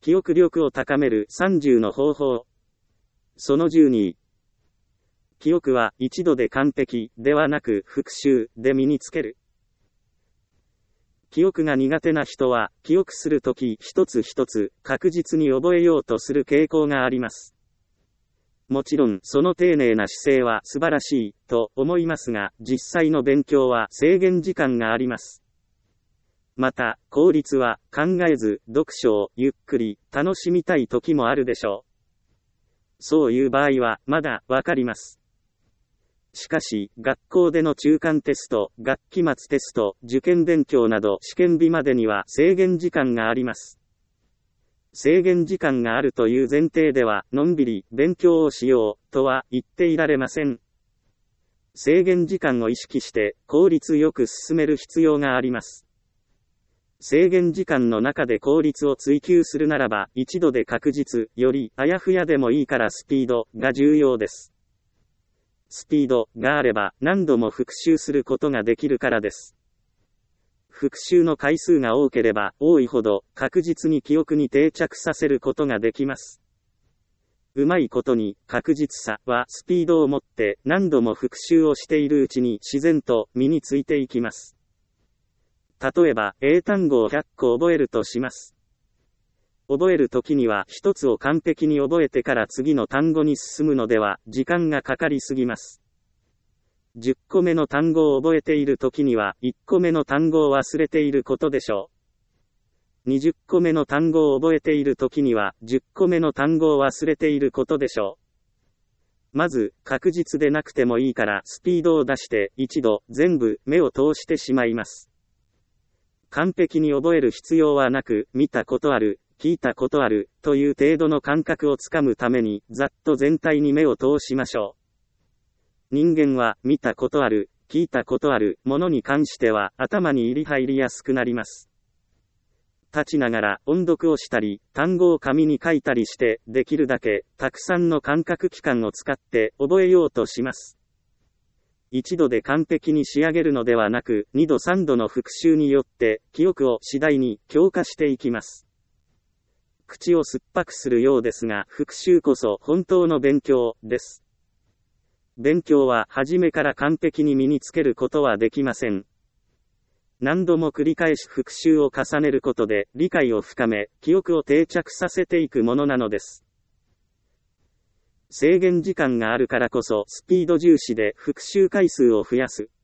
記憶力を高める30の方法。その12。記憶は一度で完璧ではなく復習で身につける。記憶が苦手な人は、記憶するとき一つ一つ確実に覚えようとする傾向があります。もちろん、その丁寧な姿勢は素晴らしいと思いますが、実際の勉強は制限時間があります。また、効率は考えず、読書をゆっくり楽しみたい時もあるでしょう。そういう場合は、まだわかります。しかし、学校での中間テスト、学期末テスト、受験勉強など試験日までには制限時間があります。制限時間があるという前提では、のんびり勉強をしようとは言っていられません。制限時間を意識して効率よく進める必要があります。制限時間の中で効率を追求するならば、一度で確実よりあやふやでもいいからスピードが重要です。スピードがあれば何度も復習することができるからです。復習の回数が多ければ多いほど確実に記憶に定着させることができます。うまいことに確実さはスピードを持って何度も復習をしているうちに自然と身についていきます。例えば英単語を100個覚えるとします。覚えるときには一つを完璧に覚えてから次の単語に進むのでは時間がかかりすぎます。10個目の単語を覚えているときには1個目の単語を忘れていることでしょう。20個目の単語を覚えているときには10個目の単語を忘れていることでしょう。まず確実でなくてもいいからスピードを出して一度全部目を通してしまいます。完璧に覚える必要はなく、見たことある、聞いたことあるという程度の感覚をつかむためにざっと全体に目を通しましょう。人間は見たことある、聞いたことあるものに関しては頭に入りやすくなります。立ちながら音読をしたり、単語を紙に書いたりして、できるだけたくさんの感覚器官を使って覚えようとします。一度で完璧に仕上げるのではなく、2度3度の復習によって記憶を次第に強化していきます。口を酸っぱくするようですが、復習こそ本当の勉強です。勉強は初めから完璧に身につけることはできません。何度も繰り返し復習を重ねることで理解を深め、記憶を定着させていくものなのです。制限時間があるからこそスピード重視で復習回数を増やす。